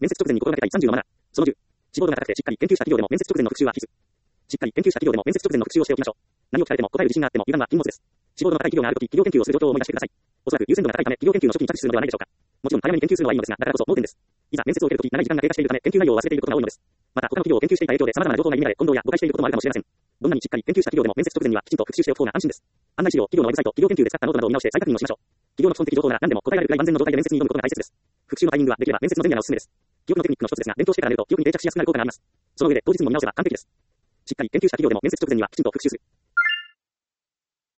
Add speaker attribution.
Speaker 1: 面接直前に心がけたい30のマナー。その10。志望度が高くてしっかり研究した企業でも面接直前の復習は必須。しっかり研究した企業でも面接直前の復習をしておきましょう。何を聞かれても答える自信があっても油断は禁物です。志望度の高い企業があるとき、企業研究をする状況を思い出してください。おそらく優先度が高いため、企業研究の初期に着手するのではないでしょうか。もちろん早めに研究するのはいいのですが、だからこそ盲点です。いざ面接を受けるとき、長い時間が経過しているため、研究内容を忘れていることが多いのです。また、他の企業を研究していた影響で様々な情報が入れられ、混同や誤解していることもあるかもしれません。どんなにしっかり研究した企業でも面接直前にはきちんと復習しておく方が安心です。案内資料、企業のウェブサイト、企業研究で使ったノートなどを見直して再確認をしましょう。企業の基本的情報なら何でも答えられるくらい万全の状態で面接に挑むことが大切です。復習のタイミングはできれば面接の前夜がおすすめです。記憶のテクニックの一つですが、勉強してから寝ると記憶に定着しやすくなる効果があります。その上で当日にも見直せば完璧です。しっかり研究した企業でも面接直前にはきちんと復習する。